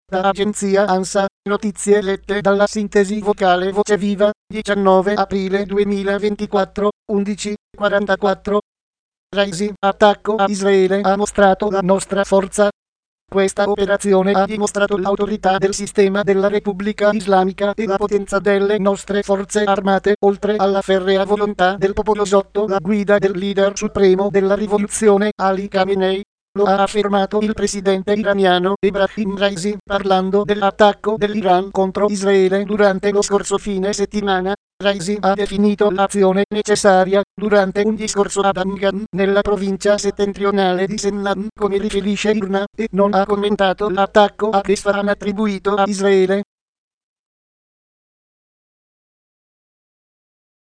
Da agenzia ANSA, notizie lette dalla sintesi vocale Voce Viva, 19 aprile 2024, 11:44. Raisi, attacco a Israele ha mostrato la nostra forza. Questa operazione ha dimostrato l'autorità del sistema della Repubblica Islamica e la potenza delle nostre forze armate, oltre alla ferrea volontà del popolo sotto la guida del leader supremo della rivoluzione, Ali Khamenei. Lo ha affermato il presidente iraniano Ebrahim Raisi parlando dell'attacco dell'Iran contro Israele durante lo scorso fine settimana. Raisi ha definito l'azione necessaria durante un discorso ad Amgan, nella provincia settentrionale di Sennan, come riferisce IRNA, e non ha commentato l'attacco a Isfahan attribuito a Israele.